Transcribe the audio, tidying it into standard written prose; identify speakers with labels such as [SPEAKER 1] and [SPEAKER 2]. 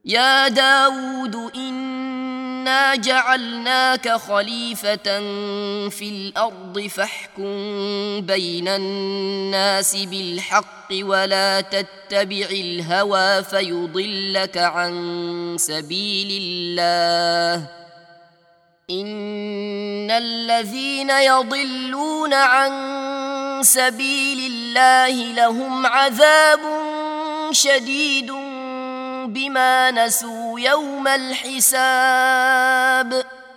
[SPEAKER 1] يا داود إنا جعلناك خليفة في الأرض فاحكم بين الناس بالحق ولا تتبع الهوى فيضلك عن سبيل الله إن الذين يضلون عن سبيل الله لهم عذاب شديد بما نسوا يوم الحساب